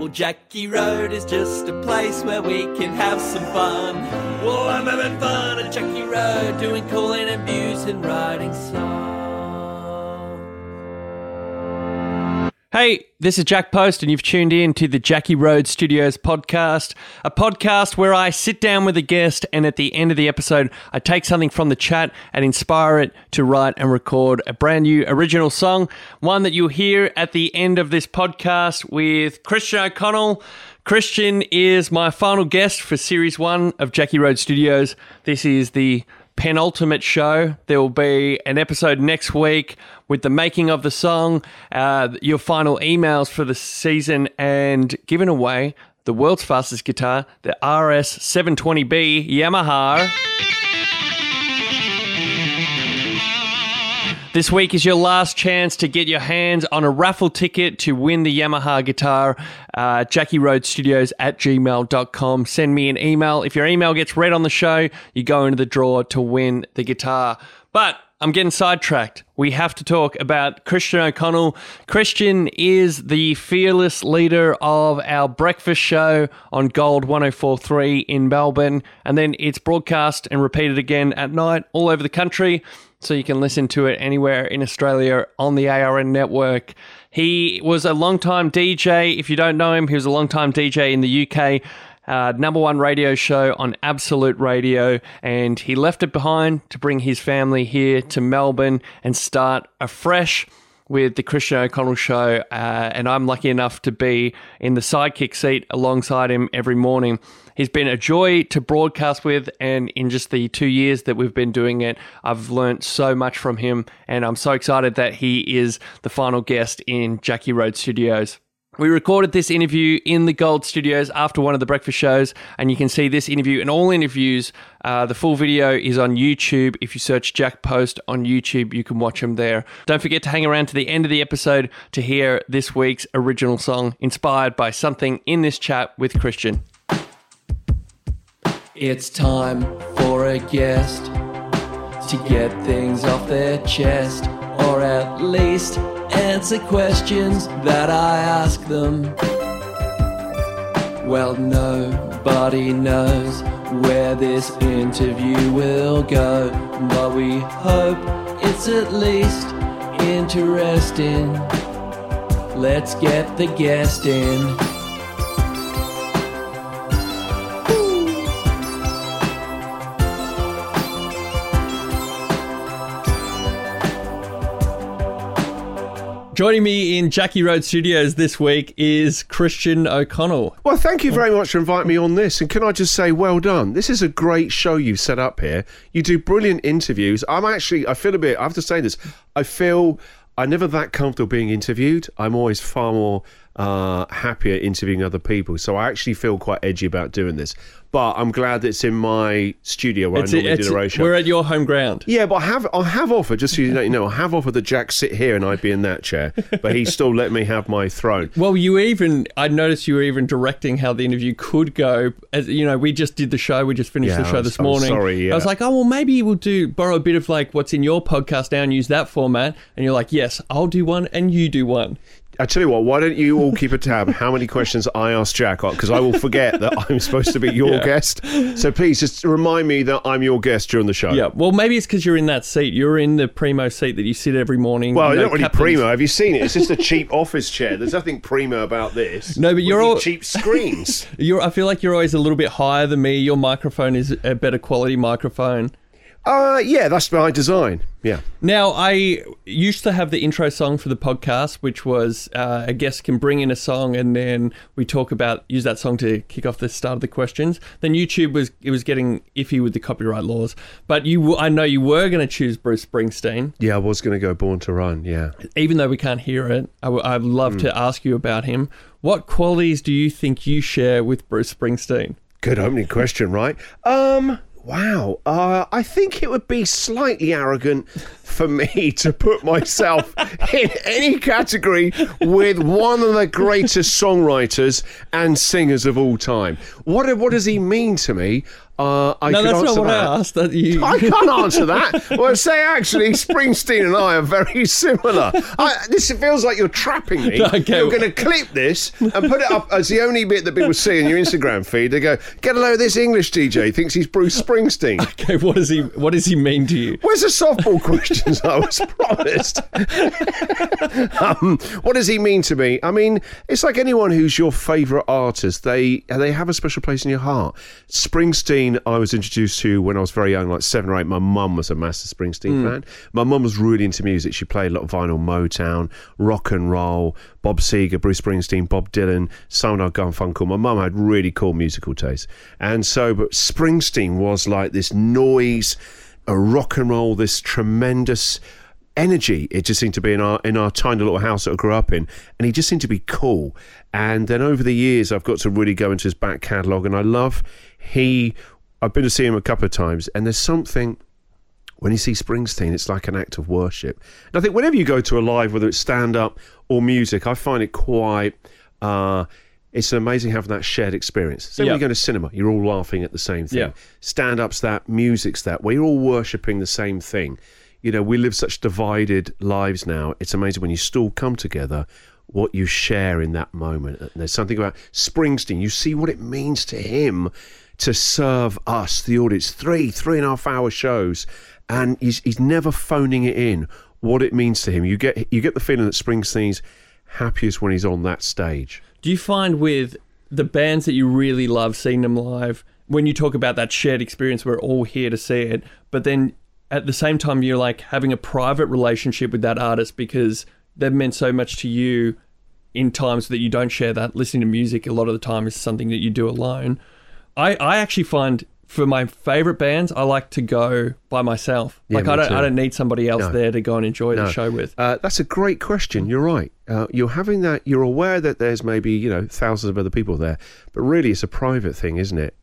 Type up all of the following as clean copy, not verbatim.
Well, Jackie Road is just a place where we can have some fun. Well, I'm having fun at Jackie Road, doing cool interviews and writing songs. Hey, this is Jack Post, and you've tuned in to the Jackie Road Studios podcast, a podcast where I sit down with a guest, and at the end of the episode, I take something from the chat and inspire it to write and record a brand new original song, one that you'll hear at the end of this podcast with Christian O'Connell. Christian is my final guest for Series 1 of Jackie Road Studios. This is the penultimate show. There will be an episode next week with the making of the song, your final emails for the season, and giving away the world's fastest guitar, the RS720B Yamaha. This week is your last chance to get your hands on a raffle ticket to win the Yamaha guitar. JackieRoadStudios@gmail.com. Send me an email. If your email gets read on the show, you go into the draw to win the guitar. But I'm getting sidetracked. We have to talk about Christian O'Connell. Christian is the fearless leader of our breakfast show on Gold 104.3 in Melbourne. And then it's broadcast and repeated again at night all over the country. So you can listen to it anywhere in Australia on the ARN network. He was a long-time DJ. If you don't know him, he was a long-time DJ in the UK. Number one radio show on Absolute Radio, and he left it behind to bring his family here to Melbourne and start afresh with the Christian O'Connell Show, and I'm lucky enough to be in the sidekick seat alongside him every morning. He's been a joy to broadcast with, and in just the 2 years that we've been doing it, I've learnt so much from him, and I'm so excited that he is the final guest in Jackie Road Studios. We recorded this interview in the Gold Studios after one of the breakfast shows, and you can see this interview and all interviews. The full video is on YouTube. If you search Jack Post on YouTube, you can watch them there. Don't forget to hang around to the end of the episode to hear this week's original song inspired by something in this chat with Christian. It's time for a guest to get things off their chest, or at least answer questions that I ask them. Well, nobody knows where this interview will go, but we hope it's at least interesting. Let's get the guest in. Joining me in Jackie Road Studios this week is Christian O'Connell. Well, thank you very much for inviting me on this. And can I just say, well done. This is a great show you've set up here. You do brilliant interviews. I feel a bit, I have to say this, I'm never that comfortable being interviewed. I'm always far more happier interviewing other people. So I actually feel quite edgy about doing this. But I'm glad that it's in my studio where I normally do the radio show. We're at your home ground. Yeah, but I have offered, just so you know, I have offered that Jack sit here and I'd be in that chair, but he still let me have my throne. Well, I noticed you were even directing how the interview could go. As you know, we just did the show. We just finished the show this morning. Sorry, yeah. I was like, oh, well, maybe we'll borrow a bit of like what's in your podcast now and use that format. And you're like, yes, I'll do one and you do one. I tell you what, why don't you all keep a tab how many questions I ask Jack, because I will forget that I'm supposed to be your guest. So please just remind me that I'm your guest during the show. Yeah, well, maybe it's because you're in that seat. You're in the primo seat that you sit every morning. Well, not really primo. Have you seen it? It's just a cheap office chair. There's nothing primo about this. No, but you're all cheap screens. I feel like you're always a little bit higher than me. Your microphone is a better quality microphone. Yeah, that's by design. Yeah. Now, I used to have the intro song for the podcast, which was a guest can bring in a song and then we use that song to kick off the start of the questions. Then YouTube was getting iffy with the copyright laws. But I know you were going to choose Bruce Springsteen. Yeah, I was going to go Born to Run, yeah. Even though we can't hear it, I'd love to ask you about him. What qualities do you think you share with Bruce Springsteen? Good opening question, right? Wow. I think it would be slightly arrogant for me to put myself in any category with one of the greatest songwriters and singers of all time. What does he mean to me? I No, could that's answer not what that. I asked. That you... I can't answer that. Well, say actually, Springsteen and I are very similar. This feels like you're trapping me. Okay. You're going to clip this and put it up as the only bit that people see in your Instagram feed. They go, get a load of this English DJ, thinks he's Bruce Springsteen. Okay, what does he mean to you? Where's the softball questions I was promised? What does he mean to me? I mean, it's like anyone who's your favourite artist. They have a special place in your heart. Springsteen, I was introduced to when I was very young, like 7 or 8. My mum was a massive Springsteen fan. My mum was really into music. She played a lot of vinyl, Motown, rock and roll, Bob Seger, Bruce Springsteen, Bob Dylan, Simon and Garfunkel. My mum had really cool musical taste. And so, but Springsteen was like this noise, a rock and roll, this tremendous energy. It just seemed to be in our tiny little house that I grew up in, and he just seemed to be cool. And then over the years I've got to really go into his back catalogue, and I've been to see him a couple of times, and there's something when you see Springsteen, it's like an act of worship. And I think whenever you go to a live, whether it's stand-up or music, I find it quite it's amazing having that shared experience. So when you go to cinema, you're all laughing at the same thing. Yeah. Stand-up's that, music's that, where you're all worshipping the same thing. You know, we live such divided lives now. It's amazing when you still come together, what you share in that moment. And there's something about Springsteen. You see what it means to him to serve us, the audience, 3.5 hour shows. And he's never phoning it in, what it means to him. You get the feeling that Springsteen's happiest when he's on that stage. Do you find with the bands that you really love, seeing them live, when you talk about that shared experience, we're all here to see it, but then at the same time, you're like having a private relationship with that artist because they've meant so much to you in times that you don't share that. Listening to music a lot of the time is something that you do alone. I actually find for my favourite bands, I like to go by myself. Yeah, like I don't need somebody else there to go and enjoy the show with. That's a great question. You're right. You're having that. You're aware that there's maybe thousands of other people there, but really it's a private thing, isn't it?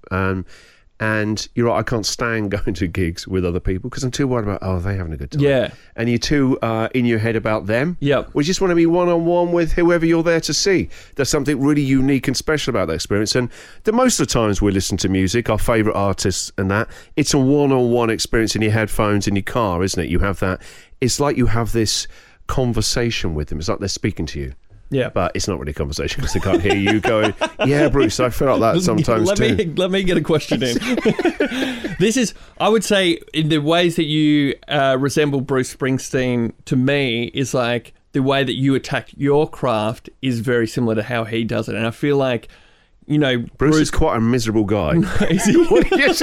And you're right, I can't stand going to gigs with other people because I'm too worried about, are they having a good time? Yeah. And you're too in your head about them. Yep. We just want to be one-on-one with whoever you're there to see. There's something really unique and special about that experience. And most of the times we listen to music, our favourite artists and that, it's a one-on-one experience in your headphones in your car, isn't it? You have that. It's like you have this conversation with them. It's like they're speaking to you. Yeah, but it's not really a conversation because they can't hear you going, yeah, Bruce, I feel like that sometimes too. Let me get a question in. This is, I would say, in the ways that you resemble Bruce Springsteen to me is like the way that you attack your craft is very similar to how he does it. And I feel like, Bruce is quite a miserable guy. Is he? Yes, he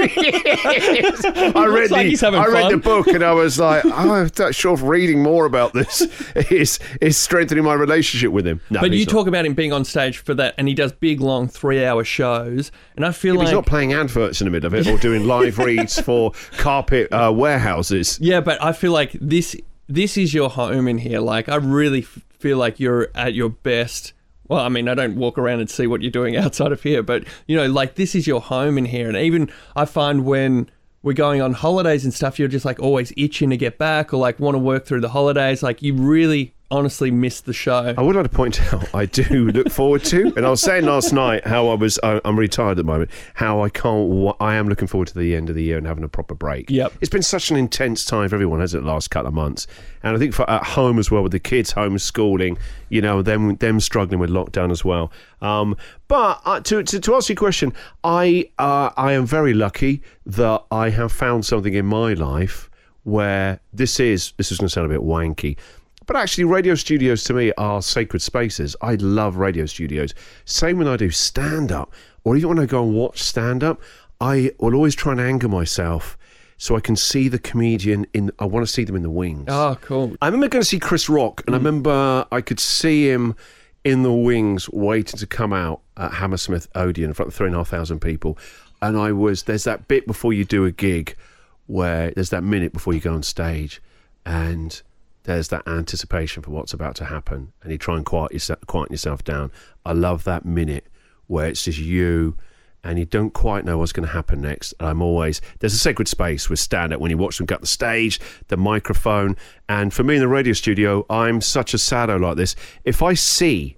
is. I read the book and I was like, I'm not sure if reading more about this is strengthening my relationship with him. No, but you talk about him being on stage for that, and he does big, long 3-hour shows, and I feel like... He's not playing adverts in the middle of it or doing live reads for carpet warehouses. Yeah, but I feel like this is your home in here. Like, I really feel like you're at your best... Well, I mean, I don't walk around and see what you're doing outside of here, but, like this is your home in here. And even I find when we're going on holidays and stuff, you're just like always itching to get back or like want to work through the holidays. Like you really honestly miss the show. I would like to point out, I do look forward to, and I was saying last night how I'm retired at the moment, how I am looking forward to the end of the year and having a proper break. Yep. It's been such an intense time for everyone, hasn't it, the last couple of months? And I think for at home as well, with the kids homeschooling, them struggling with lockdown as well. But to answer your question, I am very lucky that I have found something in my life where this is going to sound a bit wanky, but actually radio studios to me are sacred spaces. I love radio studios. Same when I do stand-up, or even when I go and watch stand-up, I will always try and anchor myself so I can see the comedian I want to see them in the wings. Oh, cool. I remember going to see Chris Rock, and I remember I could see him in the wings waiting to come out at Hammersmith Odeon in front of 3,500 people. And there's that bit before you do a gig where there's that minute before you go on stage and there's that anticipation for what's about to happen, and you try and quieten yourself down. I love that minute where it's just you and you don't quite know what's going to happen next. There's a sacred space with stand-up when you watch them get the stage, the microphone, and for me in the radio studio, I'm such a sado like this. If I see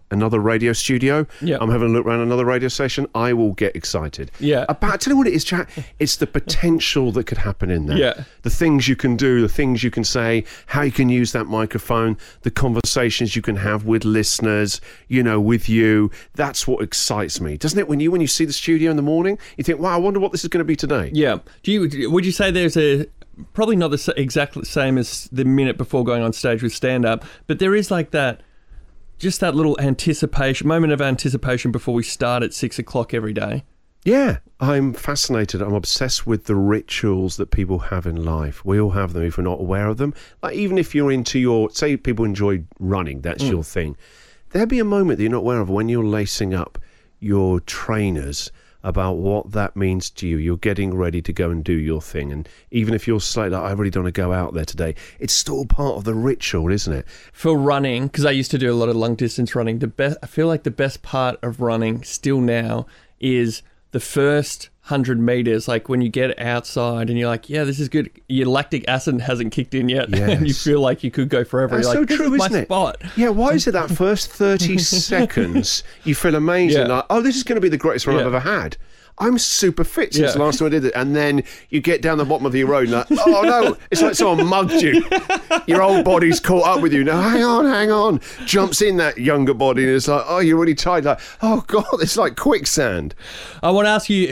another radio studio, Yeah. I'm having a look around another radio station, I will get excited. Yeah. Tell you what it is, chat. It's the potential that could happen in there. Yeah. The things you can do, the things you can say, how you can use that microphone, the conversations you can have with listeners, with you. That's what excites me, doesn't it? When you see the studio in the morning, you think, wow, I wonder what this is going to be today. Yeah. Would you say there's probably not the exact same as the minute before going on stage with stand-up, but there is like that, just that little moment of anticipation before we start at 6 o'clock every day? Yeah, I'm fascinated. I'm obsessed with the rituals that people have in life. We all have them if we're not aware of them. Like even if you're into say people enjoy running, that's your thing. There'll be a moment that you're not aware of when you're lacing up your trainers about what that means to you. You're getting ready to go and do your thing. And even if you're slightly like, I really don't want to go out there today, it's still part of the ritual, isn't it? For running, because I used to do a lot of long distance running, I feel like the best part of running still now is the first 100 meters, like when you get outside and you're like, yeah, this is good. Your lactic acid hasn't kicked in yet. Yes. And you feel like you could go forever. That's you're like, so true, this is isn't my it? spot. Yeah, why is it that first 30 seconds you feel amazing? Yeah. Like, oh, this is going to be the greatest run Yeah. I've ever had. I'm super fit since the Yeah. last time I did it. And then you get down the bottom of your road and like, oh no, it's like someone mugged you. Your old body's caught up with you. Now, hang on. Jumps in that younger body and it's like, oh, you're really tired. Like, oh God, it's like quicksand. I want to ask you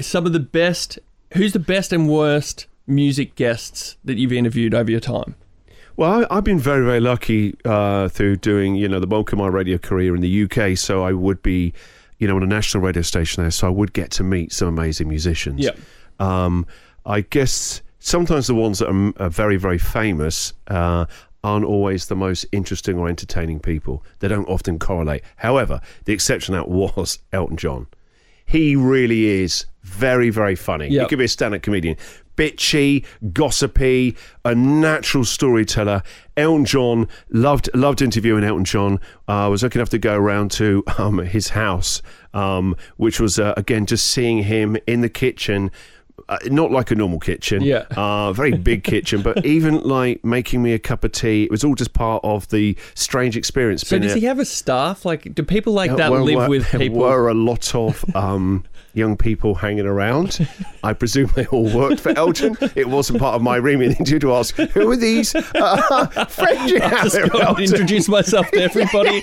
who's the best and worst music guests that you've interviewed over your time? Well, I've been very, very lucky through doing, the bulk of my radio career in the UK. So I would be, on a national radio station there. So I would get to meet some amazing musicians. Yeah. I guess sometimes the ones that are very, very famous aren't always the most interesting or entertaining people. They don't often correlate. However, the exception to that was Elton John. He really is very, very funny. Yep. He could be a stand-up comedian. Bitchy, gossipy, a natural storyteller. Elton John, loved interviewing Elton John. I was lucky enough to go around to his house, which was, again, just seeing him in the kitchen. Not like a normal kitchen, very big kitchen, but even like making me a cup of tea. It was all just part of the strange experience. So does he have a staff? Like, do people like that live with people? There were a lot of young people hanging around. I presume they all worked for Elton. It wasn't part of my remit to ask, who are these friends you have? Just go and introduce myself to everybody.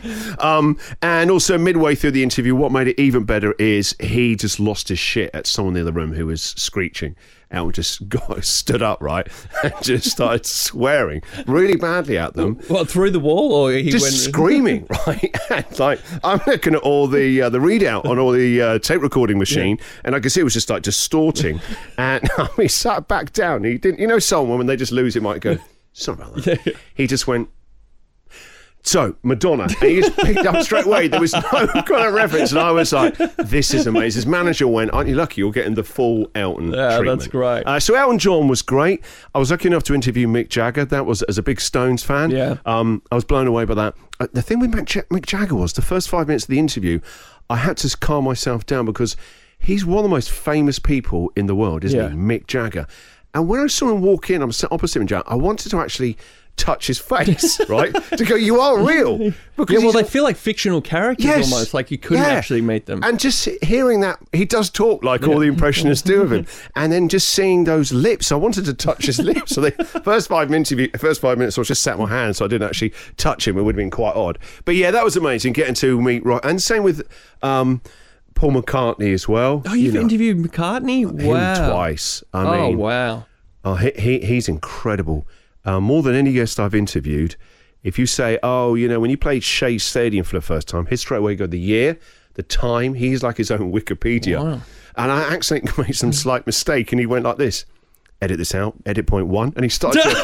And also midway through the interview, what made it even better is he just lost his shit at someone in the room who was screeching. Elton just stood up, right, and just started swearing really badly at them. What, through the wall, or he just went screaming, right? And like I'm looking at all the readout on all the tape recording machine, and I could see it was just like distorting. And he sat back down. He didn't, someone when they just lose it might go, sorry about that. Yeah. He just went. So, Madonna, and he just picked up straight away. There was no kind of reference, and I was like, this is amazing. His manager went, aren't you lucky you're getting the full Elton treatment? That's great. So Elton John was great. I was lucky enough to interview Mick Jagger. That was as a big Stones fan. Yeah. I was blown away by that. The thing with Mick Jagger was the first 5 minutes of the interview, I had to calm myself down because he's one of the most famous people in the world, isn't he? Mick Jagger. And when I saw him walk in, I'm sat opposite him, I wanted to actually touch his face, right? To go, you are real. Because they feel like fictional characters almost, like you couldn't actually meet them. And just hearing that, he does talk like all the impressionists do of him. And then just seeing those lips, I wanted to touch his lips. So the first 5 minutes I was just sat on my hands, so I didn't actually touch him. It would have been quite odd. But yeah, that was amazing, getting to meet Roy. And same with Paul McCartney as well. Oh, you've interviewed McCartney? Wow. Him twice. I mean, wow. Oh, he's incredible. More than any guest I've interviewed, if you say, when you played Shea Stadium for the first time, he'd straight away go the year, the time. He's like his own Wikipedia. Wow. And I accidentally made some slight mistake, and he went like this, edit this out, edit point 1, and he started to...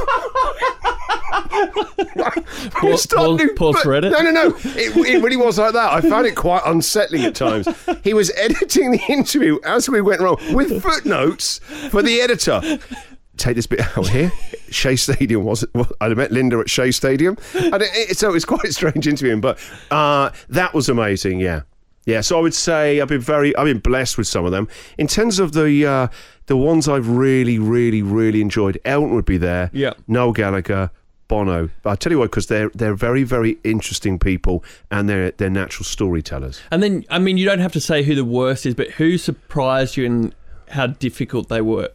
Pause for edit? No. It really was like that. I found it quite unsettling at times. He was editing the interview as we went along with footnotes for the editor. Take this bit out here. Shea Stadium I met Linda at Shea Stadium, and so it was quite a strange interviewing, but that was amazing. Yeah. So I would say I've been blessed with some of them. In terms of the ones I've really, really, really enjoyed, Elton would be there. Yeah. Noel Gallagher, Bono. But I tell you what, because they're very, very interesting people, and they're natural storytellers. And then, I mean, you don't have to say who the worst is, but who surprised you and how difficult they were?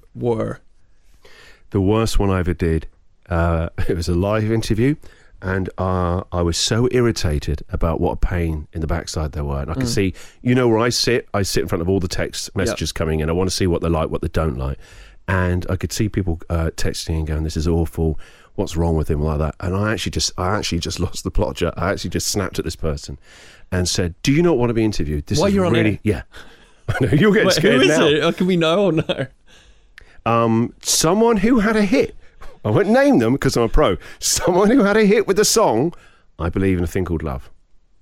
The worst one I ever did, it was a live interview, and I was so irritated about what a pain in the backside they were. And I could see, where I sit in front of all the text messages coming in. I want to see what they like, what they don't like. And I could see people texting and going, "This is awful. What's wrong with him?" like that. And I actually just lost the plot. I actually just snapped at this person and said, "Do you not want to be interviewed? This While is you're on really, air? yeah." I know you're getting scared who is now. it? Can we know or no? Someone who had a hit. I won't name them because I'm a pro. Someone who had a hit with the song, "I Believe in a Thing Called Love."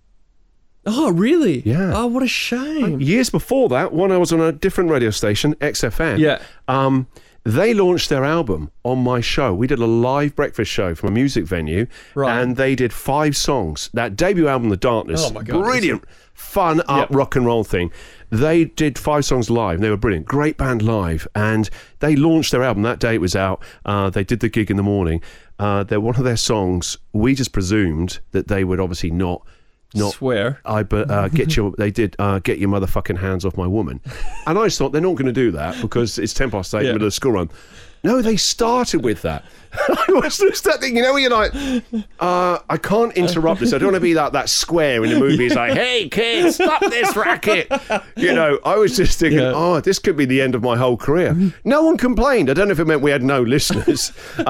Oh, really? Yeah. Oh, what a shame. Years before that, when I was on a different radio station, XFM, they launched their album on my show. We did a live breakfast show from a music venue, Right. and they did 5 songs. That debut album, The Darkness, Oh my God, brilliant, fun, up rock and roll thing. They did 5 songs live. They were brilliant, great band live, and they launched their album that day. It was out. They did the gig in the morning. They're one of their songs. We just presumed that they would obviously not Swear. get your motherfucking hands off my woman. And I just thought, they're not going to do that because it's 8:10 in the middle of the school run. No, they started with that. I was just that thing, where you're like, I can't interrupt this. I don't want to be that square in the movies like, "Hey kids, stop this racket." I was just thinking, this could be the end of my whole career. No one complained. I don't know if it meant we had no listeners. A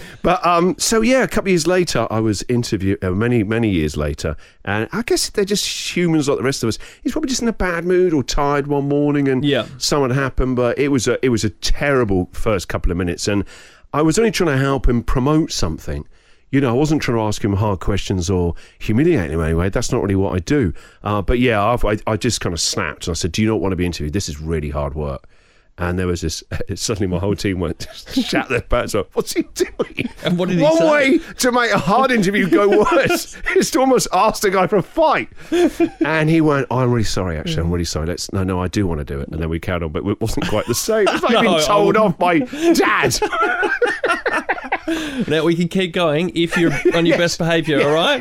couple of years later, I was interviewed, many years later, and I guess they're just humans like the rest of us. He's probably just in a bad mood or tired one morning, and something happened. But it was a terrible first couple of minutes, and I was only trying to help him promote something. I wasn't trying to ask him hard questions or humiliate him anyway. That's not really what I do. I just kind of snapped and I said, "Do you not want to be interviewed? This is really hard work." And there was this, suddenly my whole team went, shat their pants off. What's he doing? And what did he say? One way to make a hard interview go worse is to almost ask the guy for a fight. And he went, "I'm really sorry, actually. I'm really sorry. No, I do want to do it." And then we carried on, but it wasn't quite the same. It was like being told off by Dad. Now we can keep going if you're on your best behaviour, all right?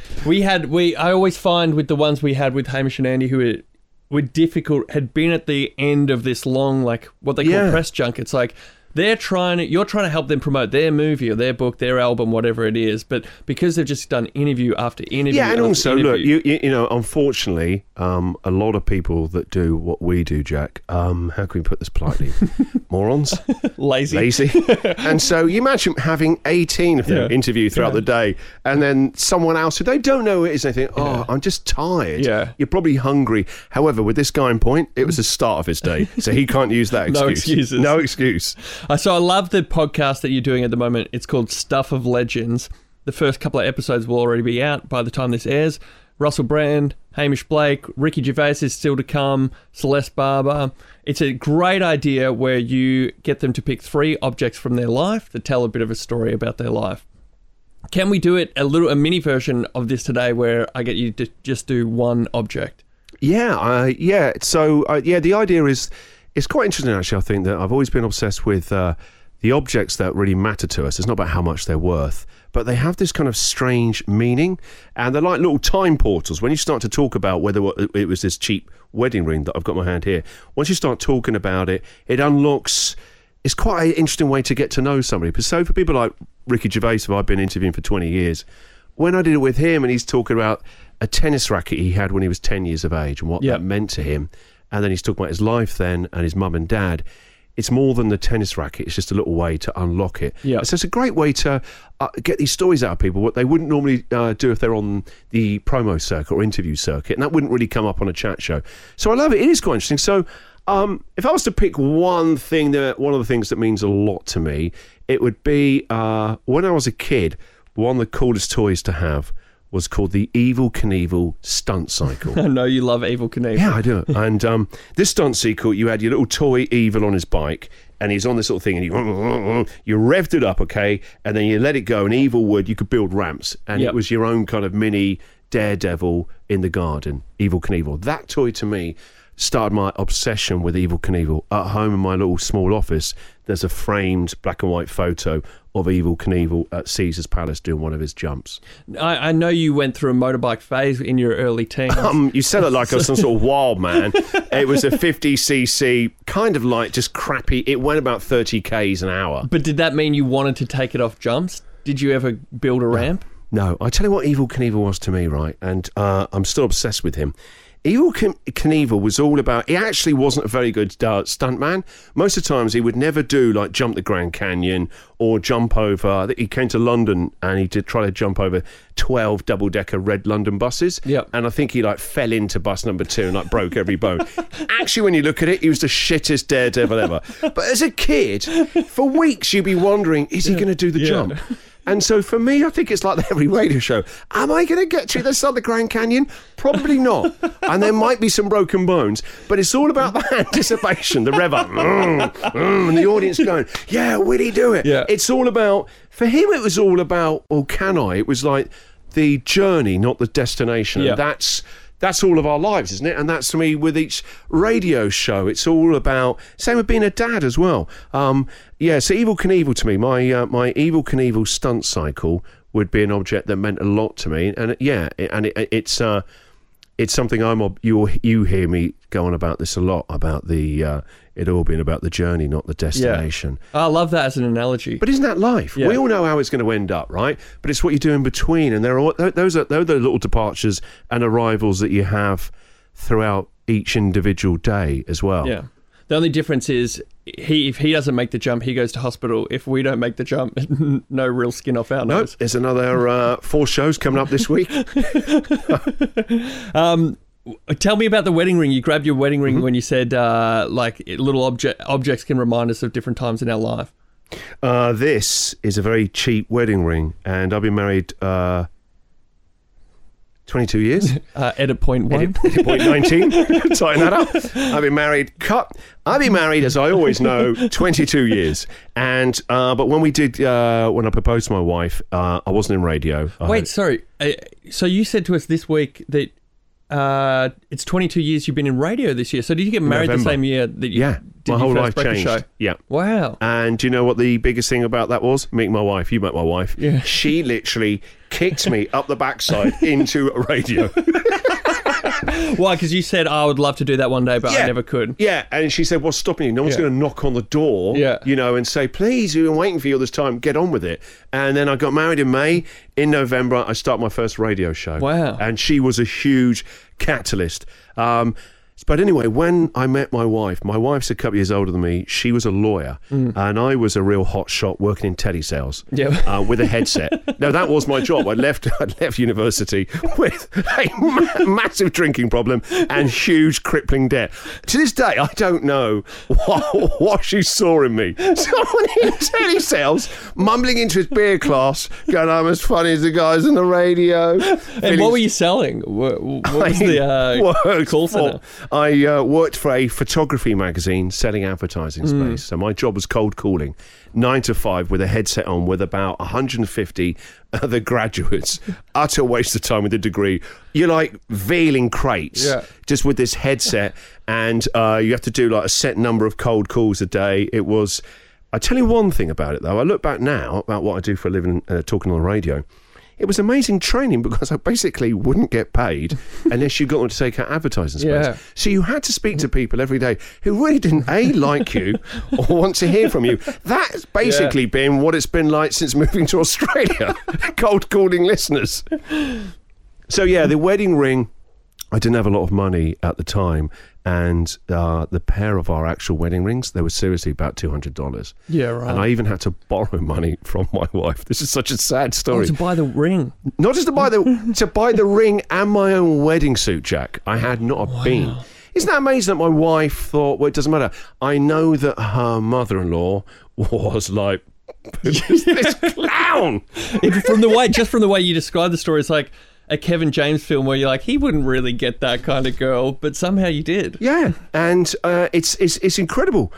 I always find with the ones we had with Hamish and Andy who were difficult, had been at the end of this long, like what they call press junkets. Like you're trying to help them promote their movie or their book, their album, whatever it is. But because they've just done interview after interview, and also look, unfortunately, a lot of people that do what we do, Jack. How can we put this politely? Morons, lazy, and so you imagine having 18 of them interview throughout the day, and then someone else who they don't know it is. They think, I'm just tired. Yeah, you're probably hungry. However, with this guy in point, it was the start of his day, so he can't use that excuse. No excuses. No excuse. So I love the podcast that you're doing at the moment. It's called Stuff of Legends. The first couple of episodes will already be out by the time this airs. Russell Brand, Hamish Blake, Ricky Gervais is still to come, Celeste Barber. It's a great idea where you get them to pick 3 objects from their life that tell a bit of a story about their life. Can we do it a mini version of this today where I get you to just do one object? Yeah. So the idea is, it's quite interesting, actually. I think that I've always been obsessed with the objects that really matter to us. It's not about how much they're worth, but they have this kind of strange meaning, and they're like little time portals. When you start to talk about whether it was this cheap wedding ring that I've got in my hand here, once you start talking about it, it unlocks. It's quite an interesting way to get to know somebody. So for people like Ricky Gervais, who I've been interviewing for 20 years, when I did it with him, and he's talking about a tennis racket he had when he was 10 years of age and what that meant to him. And then he's talking about his life then and his mum and dad. It's more than the tennis racket. It's just a little way to unlock it. Yeah. So it's a great way to get these stories out of people, what they wouldn't normally do if they're on the promo circuit or interview circuit. And that wouldn't really come up on a chat show. So I love it. It is quite interesting. So if I was to pick one of the things that means a lot to me, it would be when I was a kid, one of the coolest toys to have was called the Evel Knievel stunt cycle. I know you love Evel Knievel. Yeah, I do. And this stunt cycle, you had your little toy Evel on his bike, and he's on this little thing, and you revved it up, okay, and then you let it go, and you could build ramps, and it was your own kind of mini Daredevil in the garden, Evel Knievel. That toy, to me, started my obsession with Evel Knievel. At home in my little small office, there's a framed black and white photo of Evel Knievel at Caesar's Palace doing one of his jumps. I know you went through a motorbike phase in your early teens. You said it like I was some sort of wild man. It was a 50cc, kind of like just crappy. It went about 30 k's an hour. But did that mean you wanted to take it off jumps? Did you ever build a ramp? No, I tell you what Evel Knievel was to me, right? And I'm still obsessed with him. Evel Knievel was all about... He actually wasn't a very good stuntman. Most of the times he would never do like jump the Grand Canyon or jump over... I think he came to London and he did try to jump over 12 double-decker red London buses. Yep. And I think he like fell into bus number 2 and like broke every bone. Actually, when you look at it, he was the shittest daredevil ever. But as a kid, for weeks you'd be wondering, is he going to do the jump? And so for me, I think it's like every radio show. Am I going to get to the side of the Grand Canyon? Probably not. And there might be some broken bones. But it's all about the anticipation, the rev up. And the audience going, yeah, will he do it? Yeah. It's all about, for him, it was all about, or can I? It was like the journey, not the destination. Yeah. And that's all of our lives, isn't it? And that's for me with each radio show. It's all about, same with being a dad as well. So Evel Knievel to me, my Evel Knievel stunt cycle would be an object that meant a lot to me. And it's something you hear me go on about this a lot, about the it all being about the journey, not the destination. Yeah. I love that as an analogy. But isn't that life? Yeah. We all know how it's going to end up, right? But it's what you do in between, and those are the little departures and arrivals that you have throughout each individual day as well. Yeah. The only difference is if he doesn't make the jump, he goes to hospital. If we don't make the jump, no real skin off our nose. There's another 4 shows coming up this week. Tell me about the wedding ring. You grabbed your wedding ring when you said little objects can remind us of different times in our life. This is a very cheap wedding ring, and I've been married 22 years. Edit point 1. Edit point 19. Tighten that up. I've been married, as I always know, 22 years. And but when I proposed to my wife, I wasn't in radio. Sorry. So you said to us this week that it's 22 years you've been in radio this year. So did you get married the same year that you did my whole your life first breakfast changed. show? Yeah. Wow. And do you know what the biggest thing about that was? Meeting my wife. You met my wife. Yeah. She literally kicked me up the backside into a radio. Why? Because you said, I would love to do that one day, but I never could. Yeah, and she said, what's stopping you? No one's going to knock on the door, and say, please, we've been waiting for you all this time, get on with it. And then I got married in May. In November, I started my first radio show. Wow. And she was a huge catalyst. But anyway, when I met my wife's a couple of years older than me. She was a lawyer, and I was a real hot shot working in telesales with a headset. Now, that was my job. I'd left university with a massive drinking problem and huge crippling debt. To this day, I don't know what she saw in me. Someone in telesales, mumbling into his beer glass, going, I'm as funny as the guys on the radio. And what were you selling? What was the call center? I worked for a photography magazine selling advertising space. So my job was cold calling, 9 to 5 with a headset on with about 150 other graduates. Utter waste of time with a degree. You're like veiling crates just with this headset, and you have to do like a set number of cold calls a day. It was... I tell you one thing about it, though. I look back now about what I do for a living, talking on the radio. It was amazing training because I basically wouldn't get paid unless you got them to take out advertising space. Yeah. So you had to speak to people every day who really didn't like you or want to hear from you. That's basically been what it's been like since moving to Australia. Cold calling listeners. So the wedding ring, I didn't have a lot of money at the time, and the pair of our actual wedding rings, they were seriously about $200. Yeah, right. And I even had to borrow money from my wife. This is such a sad story. To buy the ring. Not just to buy the ring and my own wedding suit, Jack. I had not a bean. Isn't that amazing that my wife thought, well, it doesn't matter. I know that her mother-in-law was like, this clown. From the way you describe the story, it's like a Kevin James film where you're like, he wouldn't really get that kind of girl, but somehow you did. Yeah, and it's incredible.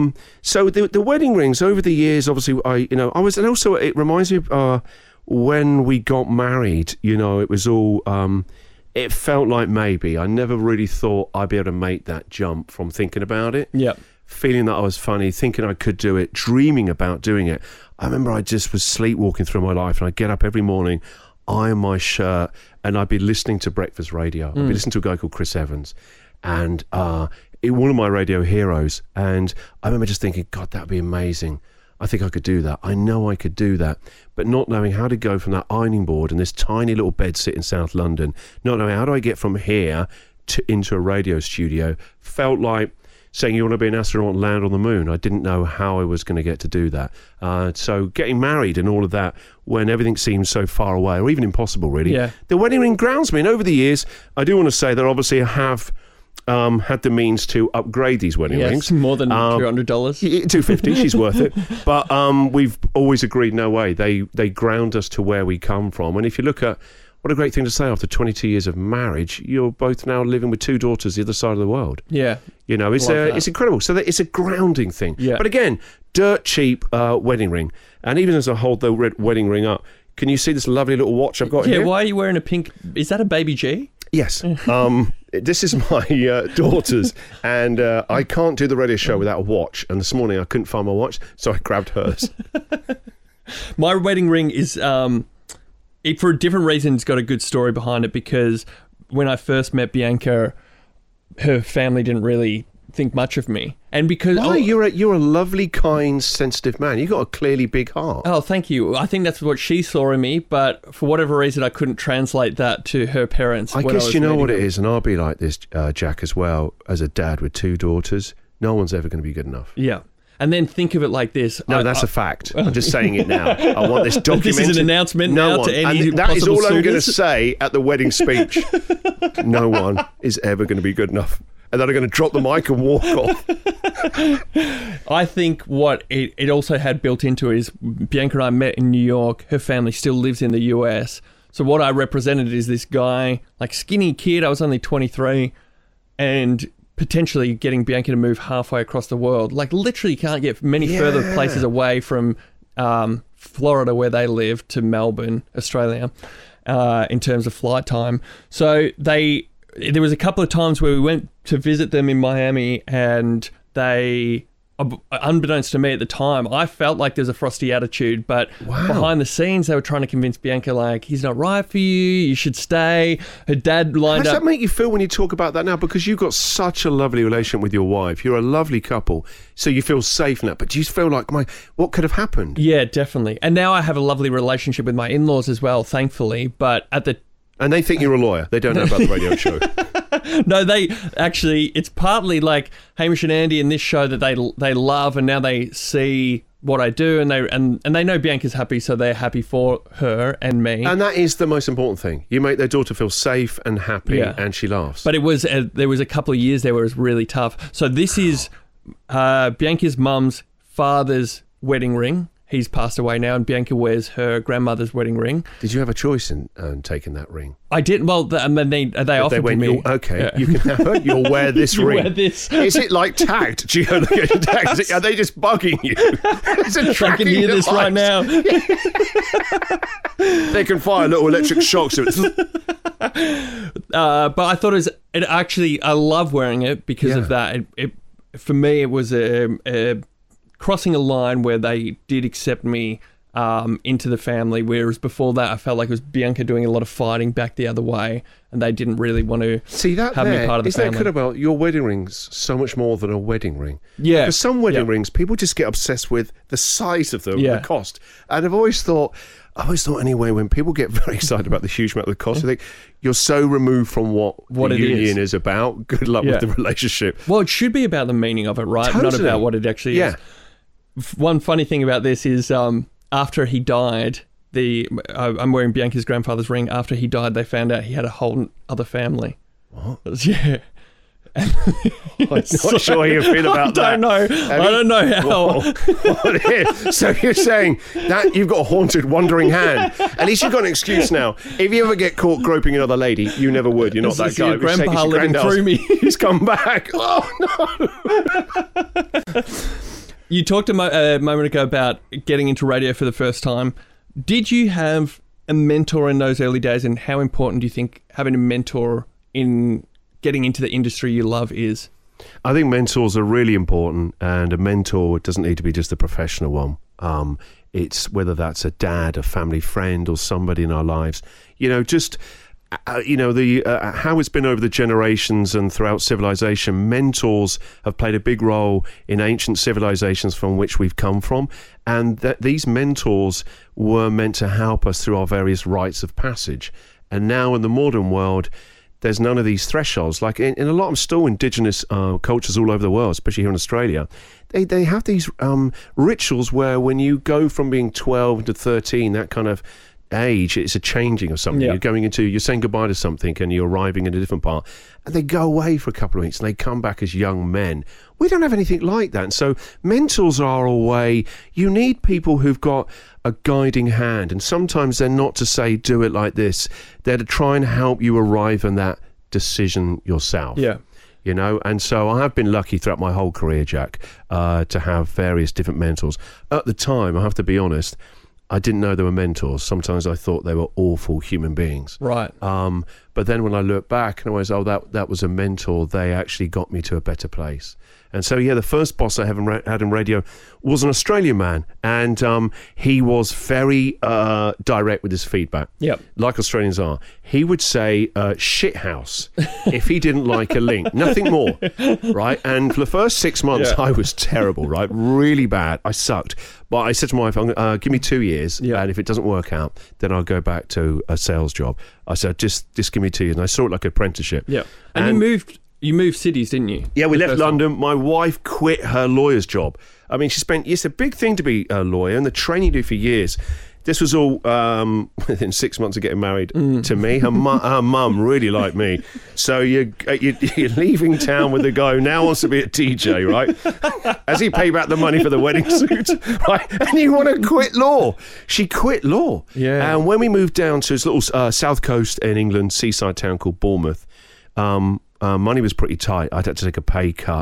So the wedding rings over the years, obviously, I was, and also it reminds me of when we got married. It was all. It felt like maybe I never really thought I'd be able to make that jump from thinking about it. Yeah. Feeling that I was funny, thinking I could do it, dreaming about doing it. I remember I just was sleepwalking through my life, and I'd get up every morning, iron my shirt, and I'd be listening to breakfast radio. I'd be listening to a guy called Chris Evans, and one of my radio heroes. And I remember just thinking, God, that'd be amazing. I think I could do that. I know I could do that. But not knowing how to go from that ironing board and this tiny little bed sit in South London, not knowing how do I get from here into a radio studio, felt like saying you want to be an astronaut and land on the moon. I didn't know how I was going to get to do that. So getting married and all of that when everything seems so far away or even impossible, really. Yeah. The wedding ring grounds me. And over the years, I do want to say that obviously I have had the means to upgrade these wedding rings. More than $200. $250, she's worth it. But we've always agreed, no way. They ground us to where we come from. And if you look at, what a great thing to say after 22 years of marriage, you're both now living with 2 daughters the other side of the world. Yeah. You know, it's incredible. So it's a grounding thing. Yeah. But again, dirt cheap wedding ring. And even as I hold the wedding ring up, can you see this lovely little watch I've got here? Yeah, why are you wearing a pink... Is that a baby G? Yes. This is my daughter's, and I can't do the radio show without a watch. And this morning I couldn't find my watch, so I grabbed hers. My wedding ring is, for a different reason, it's got a good story behind it, because when I first met Bianca, her family didn't really think much of me. And because... Why? You're a lovely, kind, sensitive man. You've got a clearly big heart. Oh, thank you. I think that's what she saw in me, but for whatever reason, I couldn't translate that to her parents. I guess you know what it is, and I'll be like this, Jack, as well, as a dad with 2 daughters. No one's ever going to be good enough. Yeah. And then think of it like this. No, that's a fact. I'm just saying it now. I want this documented. This is an announcement now to any and that is all I'm going to suitors. say at the wedding speech. No one is ever going to be good enough. And then I'm going to drop the mic and walk off. I think what it also had built into is Bianca and I met in New York. Her family still lives in the US. So what I represented is this guy, like skinny kid. I was only 23, and potentially getting Bianca to move halfway across the world. Like literally can't get many further places away from Florida, where they live, to Melbourne, Australia, in terms of flight time. So there was a couple of times where we went to visit them in Miami, and they, unbeknownst to me at the time, I felt like there's a frosty attitude, but behind the scenes, they were trying to convince Bianca, like, he's not right for you should stay. Her dad lined How does up... that make you feel when you talk about that now? Because you've got such a lovely relationship with your wife. You're a lovely couple, so you feel safe now. But do you feel like, what could have happened? Yeah, definitely. And now I have a lovely relationship with my in-laws as well, thankfully, but at the... And they think you're a lawyer. They don't know about the radio show. No, they actually, it's partly like Hamish and Andy in this show that they love, and now they see what I do, and they know Bianca's happy, so they're happy for her and me. And that is the most important thing. You make their daughter feel safe and happy, and she laughs. But there was a couple of years there where it was really tough. So this is Bianca's mum's father's wedding ring. He's passed away now, and Bianca wears her grandmother's wedding ring. Did you have a choice in taking that ring? I did. Well, and then they offered they went, to me. Okay, you can have it. You'll wear this You ring. wear this. Is it like tagged? Do you know, tagged? Are they just bugging you? It's a I tracking can hear this device. right now. They can fire little electric shocks. But I thought I love wearing it because of that. It for me, it was a crossing a line where they did accept me into the family, whereas before that I felt like it was Bianca doing a lot of fighting back the other way, and they didn't really want to have me part of the isn't family. that incredible? Your wedding ring's so much more than a wedding ring. Yeah. Because some wedding rings, people just get obsessed with the size of them, the cost. And I've always thought anyway, when people get very excited about the huge amount of the cost, I think you're so removed from what the union is about. Good luck with the relationship. Well, it should be about the meaning of it, right? Totally. Not about what it actually is. One funny thing about this is after he died, I'm wearing Bianca's grandfather's ring. After he died, they found out he had a whole other family. What? Yeah. I'm not sure how you feel about that. I don't know how. So you're saying that you've got a haunted, wandering hand. At least you've got an excuse now. If you ever get caught groping another lady, you never would. You're not that guy. Your grandpa living through me. He's come back. Oh, no. You talked a moment ago about getting into radio for the first time. Did you have a mentor in those early days, and how important do you think having a mentor in getting into the industry you love is? I think mentors are really important, and a mentor doesn't need to be just a professional one. It's whether that's a dad, a family friend, or somebody in our lives. You know, just how it's been over the generations and throughout civilization. Mentors have played a big role in ancient civilizations from which we've come from, and that these mentors were meant to help us through our various rites of passage. And now in the modern world, there's none of these thresholds. Like in a lot of still indigenous cultures all over the world, especially here in Australia, they have these rituals where when you go from being 12 to 13, that kind of age, it's a changing of something. You're saying goodbye to something and you're arriving in a different part, and they go away for a couple of weeks and they come back as young men. We don't have anything like that. And so mentors are a way. You need people who've got a guiding hand, and sometimes they're not to say do it like this, they're to try and help you arrive in that decision yourself. You know, and so I have been lucky throughout my whole career, Jack, to have various different mentors. At the time, I have to be honest, I didn't know they were mentors. Sometimes I thought they were awful human beings. Right. But then when I look back and I was, that was a mentor, they actually got me to a better place. And so, the first boss I had in radio was an Australian man, and he was very direct with his feedback, like Australians are. He would say, shithouse, if he didn't like a link. Nothing more, right? And for the first 6 months, I was terrible, right? Really bad. I sucked. But I said to my wife, give me 2 years, and if it doesn't work out, then I'll go back to a sales job. I said, just give me 2 years. And I saw it like an apprenticeship. Yeah. And you moved cities, didn't you? Yeah, we left London. My wife quit her lawyer's job. I mean, it's a big thing to be a lawyer, and the training you do for years. This was all within 6 months of getting married to me. Her mum really liked me. So you're leaving town with the guy who now wants to be a DJ, right? As he pay back the money for the wedding suit, right? And you want to quit law. She quit law. Yeah. And when we moved down to this little south coast in England, seaside town called Bournemouth, money was pretty tight. I'd had to take a pay cut.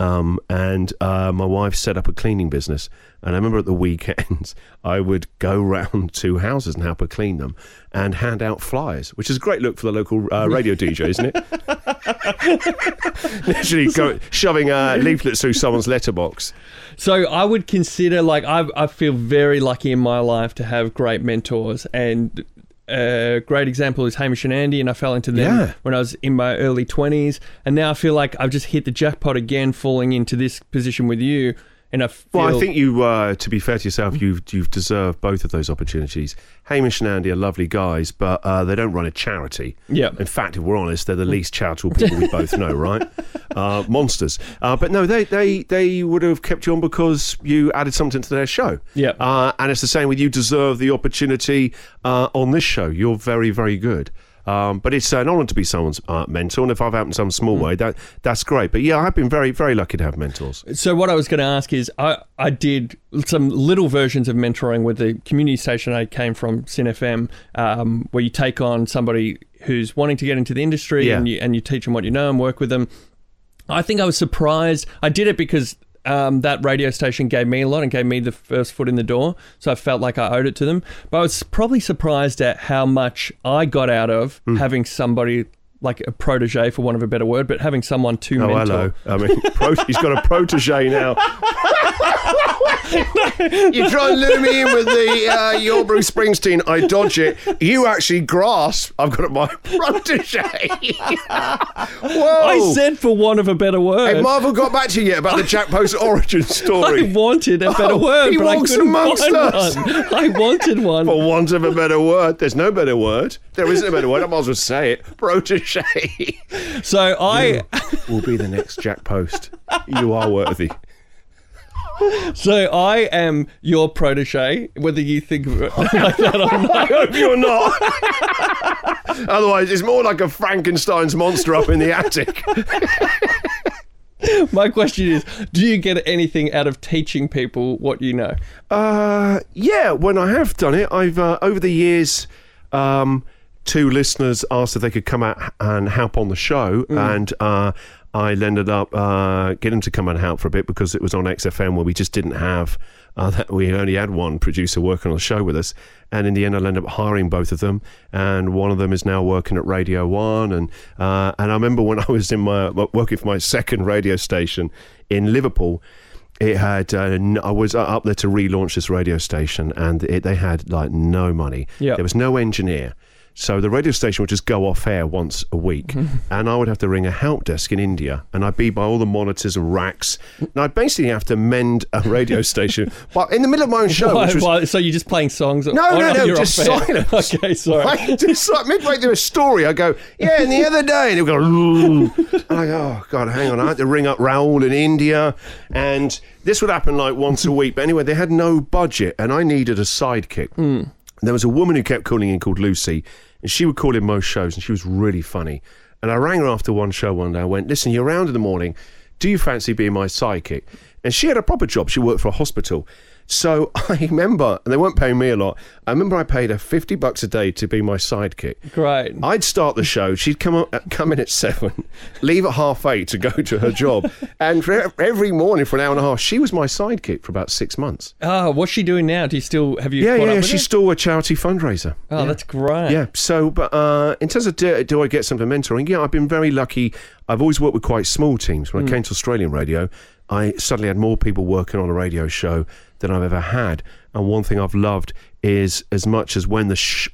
And my wife set up a cleaning business. And I remember at the weekends, I would go round to houses and help her clean them and hand out flyers, which is a great look for the local radio DJ, isn't it? Literally shoving leaflets through someone's letterbox. So I would consider, I feel very lucky in my life to have great mentors, and a great example is Hamish and Andy, and I fell into them when I was in my early 20s, and now I feel like I've just hit the jackpot again, falling into this position with you. And I think you, to be fair to yourself, you've deserved both of those opportunities. Hamish and Andy are lovely guys, but they don't run a charity. Yeah. In fact, if we're honest, they're the least charitable people we both know, right? Monsters. But no, they would have kept you on because you added something to their show. Yeah. And it's the same with you. Deserve the opportunity on this show. You're very, very good. But it's an honour to be someone's mentor, and if I've helped in some small way, that's great. But I've been very, very lucky to have mentors. So what I was going to ask is, I did some little versions of mentoring with the community station I came from, Sin FM, where you take on somebody who's wanting to get into the industry, and you teach them what you know and work with them. I think I was surprised. I did it because that radio station gave me a lot and gave me the first foot in the door, so I felt like I owed it to them. But I was probably surprised at how much I got out of having somebody like a protege, for want of a better word, but having someone to mentor. Hello. I mean, he's got a protege now. You try and lure me in with the you're Bruce Springsteen, I dodge it. You actually grasp, I've got my protege. Whoa. I said for want of a better word. Hey, Marvel got back to you yet about the Jack Post origin story? I wanted a better word, but I couldn't find us. one. I wanted one. For want of a better word. There's no better word. There isn't a better word. I might as well say it. Protege. So I will be the next Jack Post. You are worthy. So I am your protege, whether you think of it like that or not. I hope you're not. Otherwise, it's more like a Frankenstein's monster up in the attic. My question is, do you get anything out of teaching people what you know? Yeah, when I have done it, I've over the years, two listeners asked if they could come out and help on the show, and I ended up getting them to come and help for a bit because it was on XFM where we just didn't have we only had one producer working on the show with us, and in the end I ended up hiring both of them, and one of them is now working at Radio 1, and I remember when I was working for my second radio station in Liverpool, It had. I was up there to relaunch this radio station, and they had like no money. Yeah. There was no engineer. So the radio station would just go off air once a week, and I would have to ring a help desk in India, and I'd be by all the monitors and racks, and I'd basically have to mend a radio station. But in the middle of my own show, So you're just playing songs? No, just silence. Okay, sorry. Just like midway through a story, I go, yeah, and the other day, and they go, and I go, oh God, hang on, I had to ring up Raoul in India, and this would happen like once a week. But anyway, they had no budget, and I needed a sidekick. There was a woman who kept calling in called Lucy, and she would call in most shows, and she was really funny. And I rang her after one show one day. I went, listen, you're around in the morning. Do you fancy being my sidekick? And she had a proper job. She worked for a hospital. So I remember, and they weren't paying me a lot, I remember I paid her $50 a day to be my sidekick. Great. I'd start the show. She'd come in at 7, leave at 8:30 to go to her job. And for every morning for an hour and a half, she was my sidekick for about 6 months. Oh, what's she doing now? Have you caught up Yeah, with she's her? still a charity fundraiser. Oh, yeah. that's great. Yeah, so, but in terms of do I get some mentoring? Yeah, I've been very lucky. I've always worked with quite small teams. When I came to Australian radio, I suddenly had more people working on a radio show than I've ever had. And one thing I've loved is, as much as when the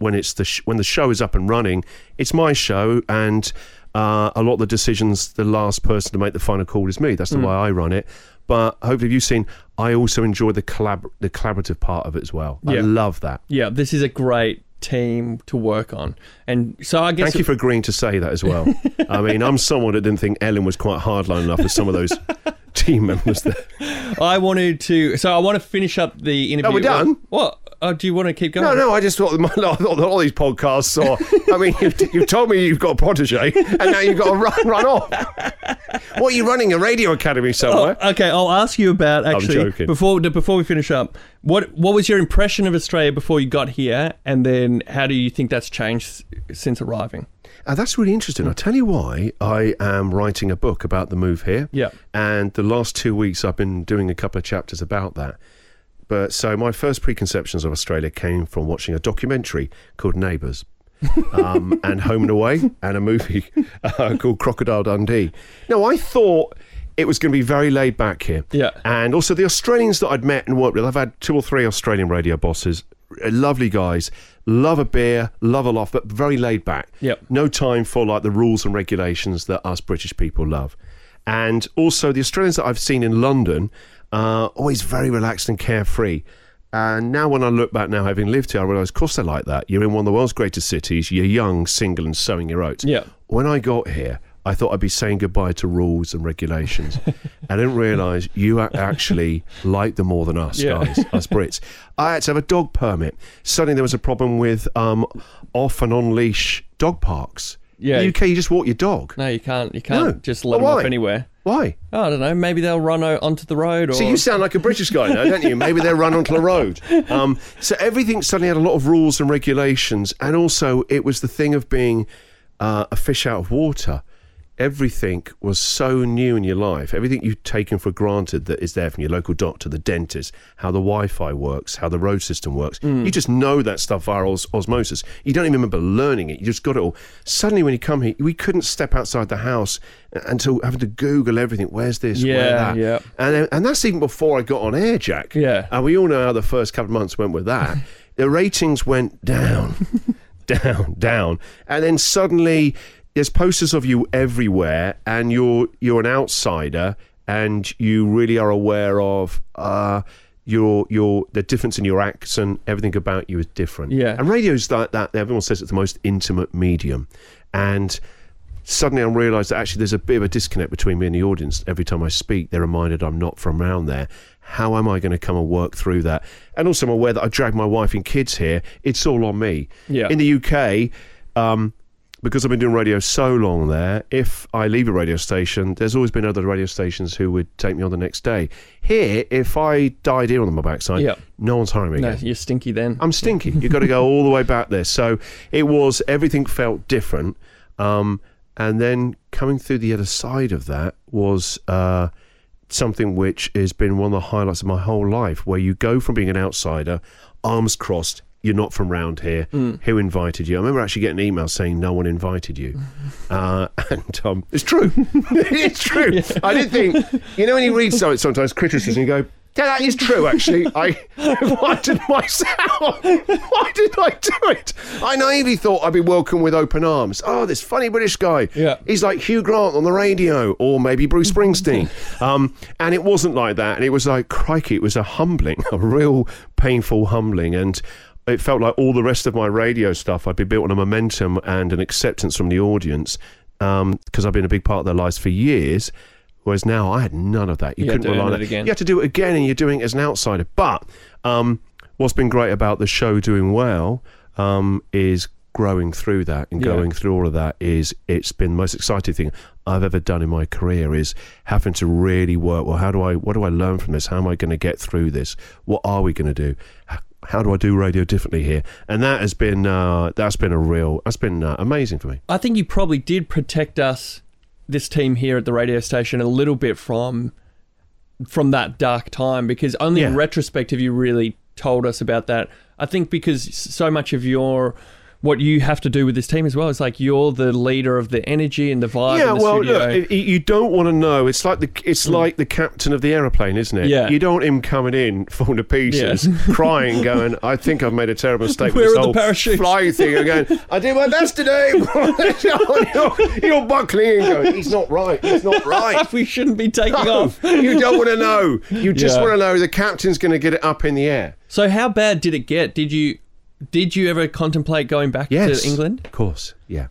show is up and running, it's my show, and a lot of the decisions, the last person to make the final call is me. That's the way I run it. But hopefully you've seen, I also enjoy the collaborative part of it as well. I love that. Yeah, this is a great team to work on. And so I guess... Thank you for agreeing to say that as well. I mean, I'm someone that didn't think Ellen was quite hardline enough with some of those team members there. I want to finish up the interview. Oh, we're done? What? Oh, do you want to keep going? No, I just thought that all these podcasts are... I mean, you've told me you've got a protege, and now you've got to run off. What, are you running a radio academy somewhere? Oh, okay, I'll ask you about, actually, I'm joking. before we finish up, what was your impression of Australia before you got here, and then how do you think that's changed since arriving? That's really interesting. I'll tell you why. I am writing a book about the move here. Yeah. And the last 2 weeks I've been doing a couple of chapters about that. But so my first preconceptions of Australia came from watching a documentary called Neighbours. And Home and Away, and a movie called Crocodile Dundee. No, I thought it was going to be very laid back here. Yeah. And also the Australians that I'd met and worked with, I've had 2 or 3 Australian radio bosses, lovely guys, love a beer, love a laugh, but very laid back. Yep. No time for like the rules and regulations that us British people love. And also the Australians that I've seen in London are always very relaxed and carefree. And now when I look back now, having lived here, I realise, of course they're like that. You're in one of the world's greatest cities, you're young, single and sowing your oats. Yeah. When I got here, I thought I'd be saying goodbye to rules and regulations. I didn't realise you actually like them more than us, guys, us Brits. I had to have a dog permit. Suddenly there was a problem with off and on leash dog parks. Yeah. In the UK, you just walk your dog. No, you can't No. just let them Why? off anywhere. Why? Oh, I don't know. Maybe they'll run onto the road. Or... See, you sound like a British guy now, don't you? Maybe they'll run onto the road. So everything suddenly had a lot of rules and regulations. And also, it was the thing of being a fish out of water. Everything was so new in your life. Everything you've taken for granted that is there, from your local doctor, the dentist, how the Wi-Fi works, how the road system works. You just know that stuff via osmosis. You don't even remember learning it. You just got it all. Suddenly when you come here, we couldn't step outside the house until having to Google everything. Where's this? Where's that? Yeah. And that's even before I got on air, Jack. Yeah. And we all know how the first couple of months went with that. The ratings went down, down. And then suddenly... there's posters of you everywhere, and you're an outsider, and you really are aware of the difference in your accent. Everything about you is different. Yeah. And radio's like that. Everyone says it's the most intimate medium, and suddenly I realised that actually there's a bit of a disconnect between me and the audience. Every time I speak, they're reminded I'm not from around there. How am I going to come and work through that? And also I'm aware that I drag my wife and kids here. It's all on me. Yeah. In the UK, because I've been doing radio so long there, if I leave a radio station, there's always been other radio stations who would take me on the next day. Here, if I died here on my backside, no one's hiring me No, again. you're stinky then. I'm stinky. You've got to go all the way back there. So everything felt different. And then coming through the other side of that was something which has been one of the highlights of my whole life, where you go from being an outsider, arms crossed, you're not from round here. Who invited you? I remember actually getting an email saying no one invited you. And it's true. It's true. Yeah. I did think, when you read sometimes criticism, you go, yeah, that is true, actually. I invited myself. Why did I do it? I naively thought I'd be welcomed with open arms. Oh, this funny British guy. Yeah. He's like Hugh Grant on the radio, or maybe Bruce Springsteen. And it wasn't like that. And it was like, crikey, it was a real painful humbling. And it felt like all the rest of my radio stuff, I'd be built on a momentum and an acceptance from the audience, because I've been a big part of their lives for years. Whereas now I had none of that. You couldn't rely on it again. You had to do it again, and you're doing it as an outsider. But what's been great about the show doing well is growing through that and going through all of that. It's been the most exciting thing I've ever done in my career, is having to really work. Well, what do I learn from this? How am I going to get through this? What are we going to do? How do I do radio differently here? And that has been amazing for me. I think you probably did protect us, this team here at the radio station, a little bit from that dark time, because only in retrospect have you really told us about that. I think because so much of what you have to do with this team as well is like you're the leader of the energy and the vibe in the studio. Look, you don't want to know. It's like the captain of the aeroplane, isn't it? Yeah. You don't want him coming in falling to pieces, crying, going, I think I've made a terrible mistake with this whole flying thing. And going, I did my best today. You're buckling and going, he's not right. We shouldn't be taking off. You don't want to know. You just want to know the captain's going to get it up in the air. So how bad did it get? Did you ever contemplate going back to England? Of course, yeah.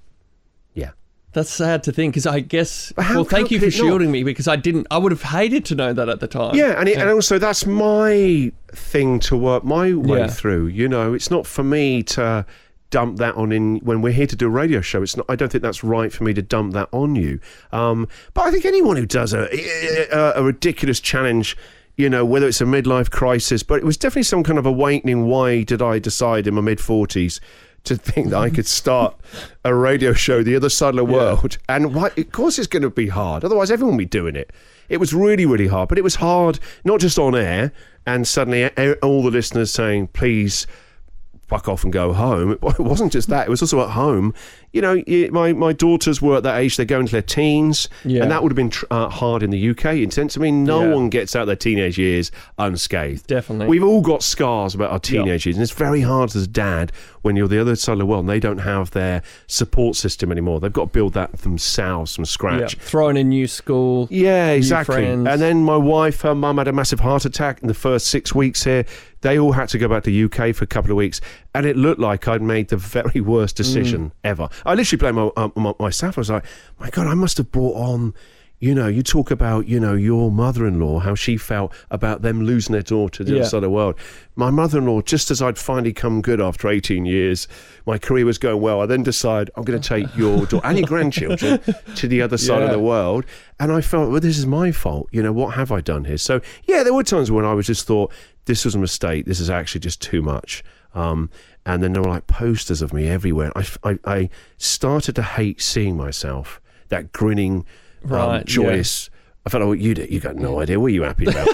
That's sad to think, because I guess... thank you for shielding me, because I would have hated to know that at the time. Yeah, and also that's my thing to work my way through. It's not for me to dump that on when we're here to do a radio show. It's not. I don't think that's right for me to dump that on you. But I think anyone who does a ridiculous challenge, whether it's a midlife crisis, but it was definitely some kind of awakening. Why did I decide in my mid-40s to think that I could start a radio show the other side of the world? And of course it's going to be hard. Otherwise everyone would be doing it. It was really, really hard. But it was hard, not just on air, and suddenly all the listeners saying, please fuck off and go home. It wasn't just that. It was also at home. My daughters were at that age. They're going into their teens. Yeah. And that would have been hard in the UK. In sense, no one gets out of their teenage years unscathed. Definitely. We've all got scars about our teenage years. And it's very hard as a dad when you're the other side of the world and they don't have their support system anymore. They've got to build that themselves from scratch. Yeah. Throw in a new school. Yeah, exactly. Friends. And then my wife, her mum had a massive heart attack in the first 6 weeks here. They all had to go back to the UK for a couple of weeks, and it looked like I'd made the very worst decision ever. I literally blamed myself. I was like, my God, I must have brought on, you talk about, your mother-in-law, how she felt about them losing their daughter to the other side of the world. My mother-in-law, just as I'd finally come good after 18 years, my career was going well, I then decide I'm going to take your daughter and your grandchildren to the other side of the world. And I felt, well, this is my fault. What have I done here? So, there were times when I was just thought, this was a mistake. This is actually just too much. And then there were like posters of me everywhere. I started to hate seeing myself, that grinning, joyous. I felt like, you got no idea. What are you happy about?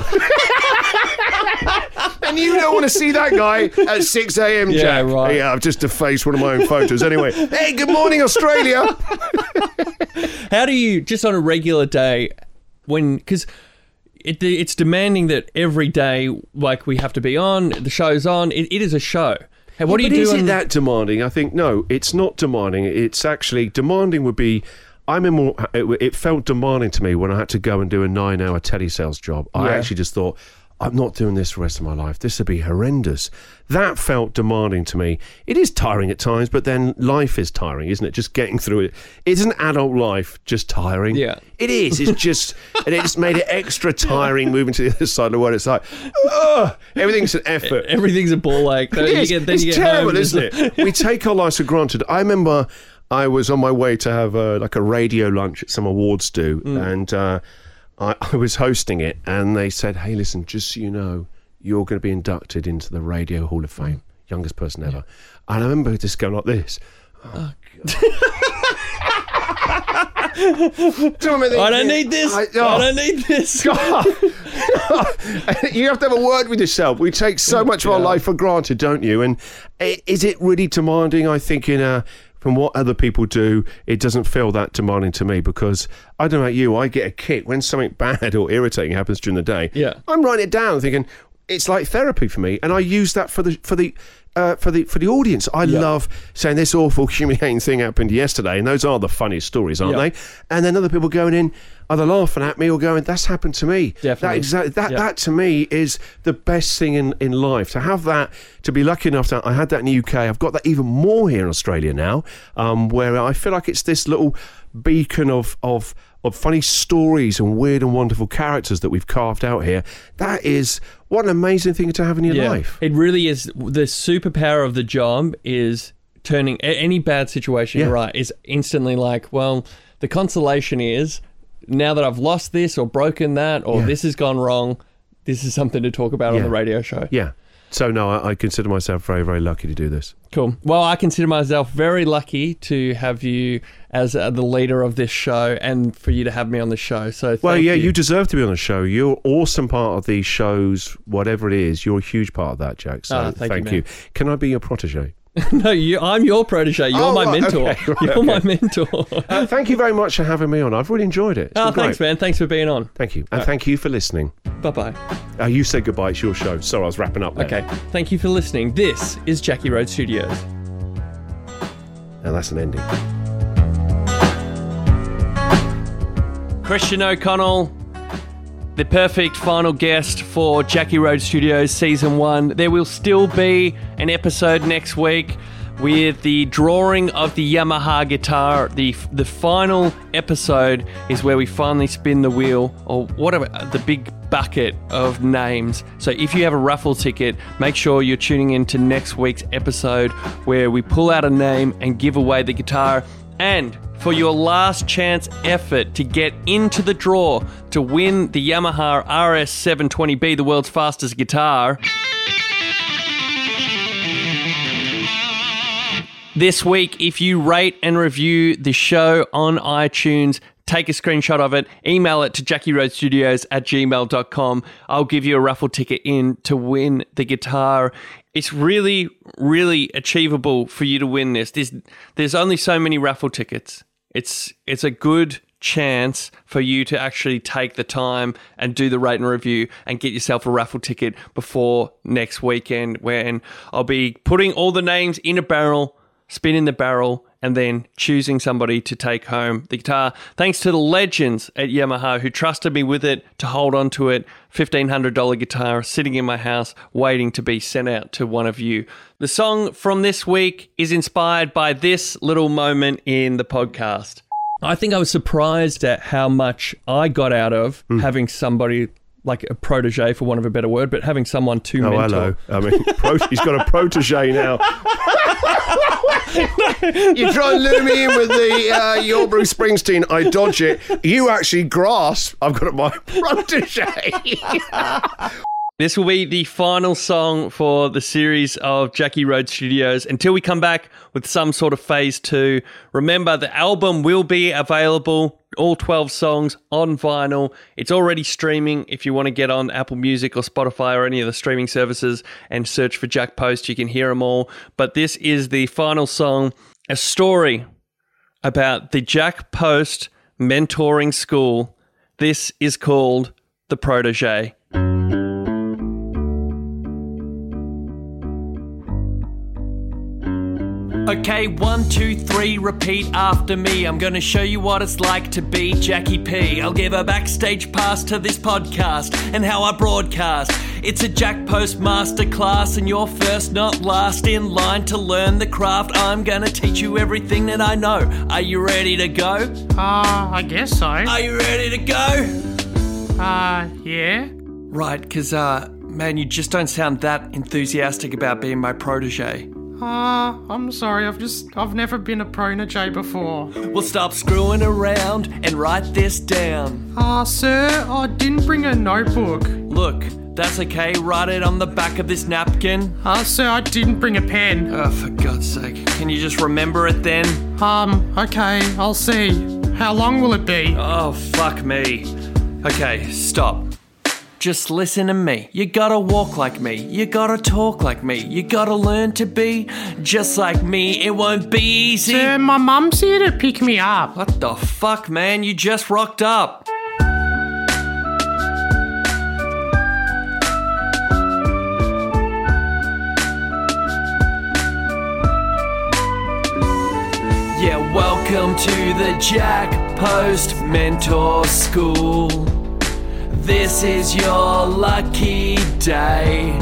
And you don't want to see that guy at 6 a.m, Jack. Yeah, right. Yeah, I've just defaced one of my own photos. Anyway, hey, good morning, Australia. How do you, just on a regular day, because it's demanding that every day, like, we have to be on, the show's on, it is a show. Hey, what do you do? Is it that demanding? I think, no, it's not demanding. It's actually, demanding would be, it felt demanding to me when I had to go and do a 9-hour telesales job. I actually just thought, I'm not doing this for the rest of my life. This would be horrendous. That felt demanding to me. It is tiring at times, but then life is tiring, isn't it? Just getting through it. Isn't adult life just tiring? Yeah. It is. It's just, and it's made it extra tiring moving to the other side of the world. It's like, everything's an effort. Everything's a ball ache. It's terrible, isn't it? We take our lives for granted. I remember I was on my way to have a radio lunch at some awards do, and I was hosting it, and they said, hey, listen, just so you know, you're going to be inducted into the Radio Hall of Fame, youngest person ever. And I remember just going like this. Oh, God. I don't need this. I don't need this. God. You have to have a word with yourself. We take so much of our life for granted, don't you? And is it really demanding? I think from what other people do, it doesn't feel that demanding to me, because I don't know about you, I get a kick when something bad or irritating happens during the day. Yeah. I'm writing it down thinking it's like therapy for me, and I use that for the audience. I love saying this awful, humiliating thing happened yesterday, and those are the funniest stories, aren't they? And then other people going in, either laughing at me or going, "That's happened to me." Definitely. That to me is the best thing in life. To have that, to be lucky enough that I had that in the UK. I've got that even more here in Australia now, where I feel like it's this little beacon of funny stories and weird and wonderful characters that we've carved out here. That is what an amazing thing to have in your life. It really is. The superpower of the job is turning any bad situation right. Is instantly like, well, the consolation is now that I've lost this or broken that or this has gone wrong, this is something to talk about on the radio show. Yeah. So, no, I consider myself very, very lucky to do this. Cool. Well, I consider myself very lucky to have you as the leader of this show and for you to have me on the show. So, thank you. You deserve to be on the show. You're an awesome part of these shows, whatever it is. You're a huge part of that, Jack. So, thank you. Can I be your protege? No, I'm your protege. You're my mentor. Okay, You're my mentor. Thank you very much for having me on. I've really enjoyed it. Thanks, man. Thanks for being on. Thank you. And thank you for listening. Bye-bye. You said goodbye. It's your show. Sorry, I was wrapping up there. Okay. Thank you for listening. This is Jackie Road Studios. And that's an ending. Christian O'Connell, the perfect final guest for Jackie Road Studios Season 1. There will still be an episode next week with the drawing of the Yamaha guitar. The final episode is where we finally spin the wheel, or whatever, the big bucket of names. So if you have a raffle ticket, make sure you're tuning in to next week's episode where we pull out a name and give away the guitar. And for your last chance effort to get into the draw to win the Yamaha RS720B, the world's fastest guitar, this week, if you rate and review the show on iTunes, take a screenshot of it, email it to JackieRoadStudios@gmail.com. I'll give you a raffle ticket in to win the guitar. It's really, really achievable for you to win this. There's only so many raffle tickets. It's a good chance for you to actually take the time and do the rate and review and get yourself a raffle ticket before next weekend, when I'll be putting all the names in a barrel, spinning the barrel, and then choosing somebody to take home the guitar. Thanks to the legends at Yamaha who trusted me with it to hold on to it. $1,500 guitar sitting in my house waiting to be sent out to one of you. The song from this week is inspired by this little moment in the podcast. I think I was surprised at how much I got out of having somebody like a protege, for want of a better word, but having someone to mentor. Hello. I mean, he's got a protege now. You try and lure me in with the you're Bruce Springsteen, I dodge it. You actually grasp, I've got my protege. This will be the final song for the series of Jackie Road Studios until we come back with some sort of phase 2. Remember, the album will be available, all 12 songs on vinyl. It's already streaming. If you want to get on Apple Music or Spotify or any of the streaming services and search for Jack Post, you can hear them all. But this is the final song, a story about the Jack Post mentoring school. This is called The Protege. Okay, 1, 2, 3, repeat after me. I'm gonna show you what it's like to be Jackie P. I'll give a backstage pass to this podcast and how I broadcast. It's a Jack Post masterclass and you're first, not last in line to learn the craft. I'm gonna teach you everything that I know. Are you ready to go? I guess so. Are you ready to go? Yeah. Right, because, man, you just don't sound that enthusiastic about being my protege. I'm sorry, I've never been a protege before. Well, stop screwing around and write this down. Sir, I didn't bring a notebook. Look, that's okay, write it on the back of this napkin. Sir, I didn't bring a pen. Oh, for God's sake, can you just remember it then? Okay, I'll see. How long will it be? Oh, fuck me. Okay, stop. Just listen to me. You gotta walk like me. You gotta talk like me. You gotta learn to be just like me. It won't be easy. Sir, my mum's here to pick me up. What the fuck, man? You just rocked up. Yeah, welcome to the Jack Post Mentor School. This is your lucky day.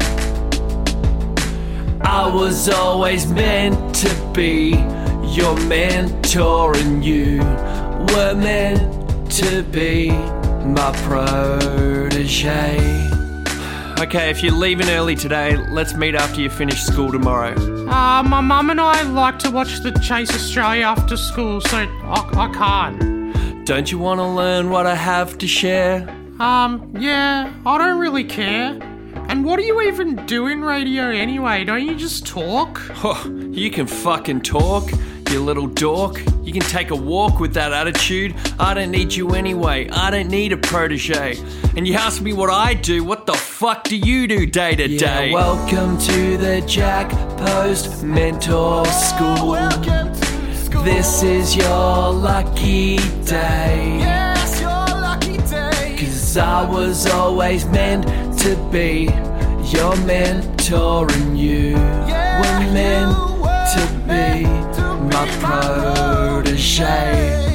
I was always meant to be your mentor, and you were meant to be my protege. Okay, if you're leaving early today, let's meet after you finish school tomorrow. My mum and I like to watch the Chase Australia after school, so I can't. Don't you want to learn what I have to share? Yeah, I don't really care. And what do you even do in radio anyway? Don't you just talk? Oh, you can fucking talk, you little dork. You can take a walk with that attitude. I don't need you anyway. I don't need a protege. And you ask me what I do. What the fuck do you do day to day? Welcome to the Jack Post Mentor School. This is your lucky day. Yes, your lucky day. 'Cause I was always meant to be your mentor, and you were meant to be my protege.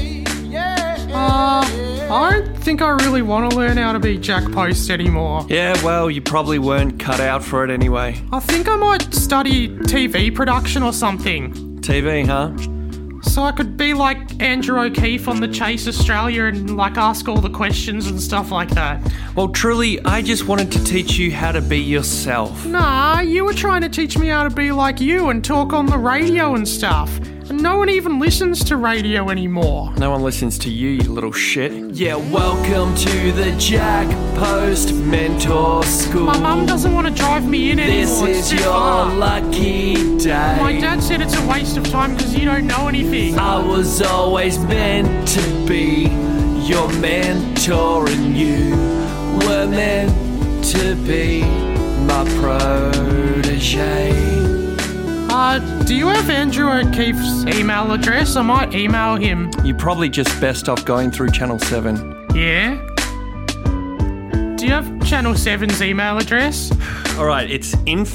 I don't think I really want to learn how to be Jack Post anymore. Yeah, well, you probably weren't cut out for it anyway. I think I might study TV production or something. TV, huh? So I could be like Andrew O'Keefe on the Chase Australia and like ask all the questions and stuff like that. Well, truly, I just wanted to teach you how to be yourself. Nah, you were trying to teach me how to be like you and talk on the radio and stuff. And no one even listens to radio anymore. No one listens to you, you little shit. Yeah, welcome to the Jack Post Mentor School. My mum doesn't want to drive me in anymore. This it's is too your far. lucky day. My dad said it's a waste of time because you don't know anything. I was always meant to be your mentor, and you were meant to be my protege. Do you have Andrew O'Keefe's email address? I might email him. You're probably just best off going through Channel 7. Yeah? Do you have Channel 7's email address? Alright, it's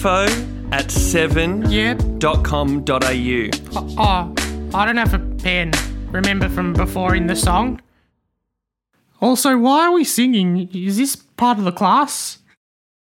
info@7.com.au. Oh, I don't have a pen. Remember from before in the song? Also, why are we singing? Is this part of the class?